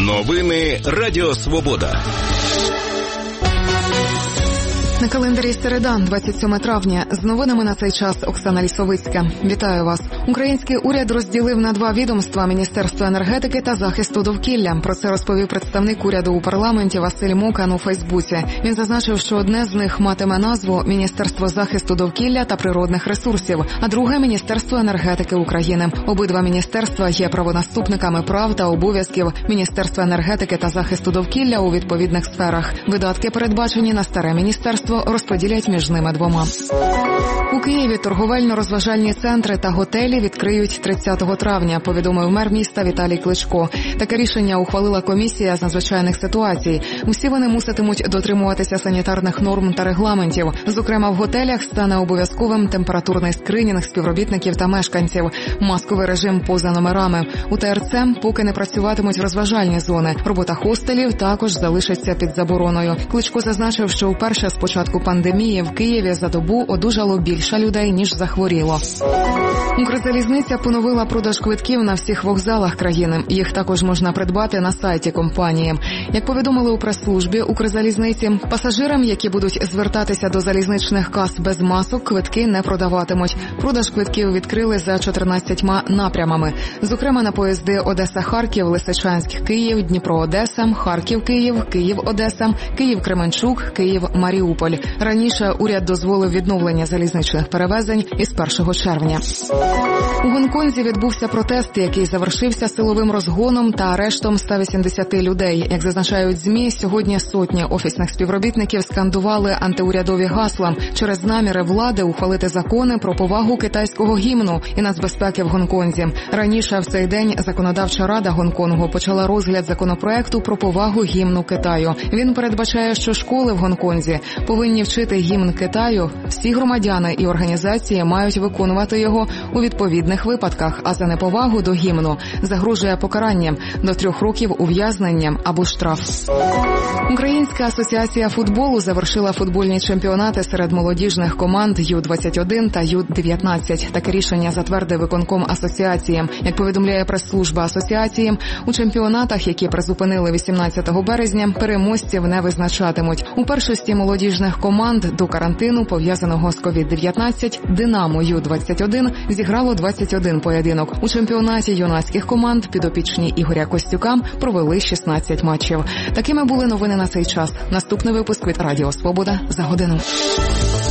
Новини Радіо Свобода. На календарі середа, 27 травня. З новинами на цей час Оксана Лісовицька. Вітаю вас. Український уряд розділив на два відомства – Міністерство енергетики та захисту довкілля. Про це розповів представник уряду у парламенті Василь Мокан у Фейсбуці. Він зазначив, що одне з них матиме назву Міністерство захисту довкілля та природних ресурсів, а друге – Міністерство енергетики України. Обидва міністерства є правонаступниками прав та обов'язків Міністерства енергетики та захисту довкілля у відповідних сферах. Видатки, передбачені на старе міністерство, розподілять між ними двома. У Києві торговельно-розважальні центри та готелі відкриють 30 травня, повідомив мер міста Віталій Кличко. Таке рішення ухвалила комісія з надзвичайних ситуацій. Усі вони муситимуть дотримуватися санітарних норм та регламентів. Зокрема, в готелях стане обов'язковим температурний скринінг співробітників та мешканців, масковий режим поза номерами. У ТРЦ поки не працюватимуть розважальні зони. Робота хостелів також залишиться під забороною. Кличко зазначив, що вперше з початку пандемії в Києві за добу одужало більше людей, ніж захворіло. Укрзалізниця поновила продаж квитків на всіх вокзалах країни. Їх також можна придбати на сайті компанії. Як повідомили у прес-службі Укрзалізниці, пасажирам, які будуть звертатися до залізничних кас без масок, квитки не продаватимуть. Продаж квитків відкрили за 14 напрямами. Зокрема, на поїзди Одеса-Харків, Лисичанськ-Київ, Дніпро-Одеса, Харків-Київ, Київ-Одеса, Київ-Кременчук, Київ-Маріуполь. Раніше уряд дозволив відновлення залізничних перевезень із 1 червня. У Гонконзі відбувся протест, який завершився силовим розгоном та арештом 180 людей. Як зазначають ЗМІ, сьогодні сотні офісних співробітників скандували антиурядові гасла через наміри влади ухвалити закони про повагу китайського гімну і нацбезпеки в Гонконзі. Раніше в цей день Законодавча рада Гонконгу почала розгляд законопроекту про повагу гімну Китаю. Він передбачає, що школи в Гонконзі повинні вчити гімн Китаю. Всі громадяни і організації мають виконувати його у відповідних випадках, а за неповагу до гімну загрожує покаранням до 3 років ув'язнення або штраф. Українська асоціація футболу завершила футбольні чемпіонати серед молодіжних команд Ю-21 та Ю-19. Таке рішення затвердив виконком асоціації. Як повідомляє прес-служба асоціації, у чемпіонатах, які призупинили 18 березня, переможців не визначатимуть. У першості молодіжних команд до карантину, пов'язаного з COVID-19, «Динамо» Ю-21 зіграло 21 поєдинок. У чемпіонаті юнацьких команд підопічні Ігоря Костюка провели 16 матчів. Такими були новини на цей час. Наступний випуск від Радіо Свобода за годину.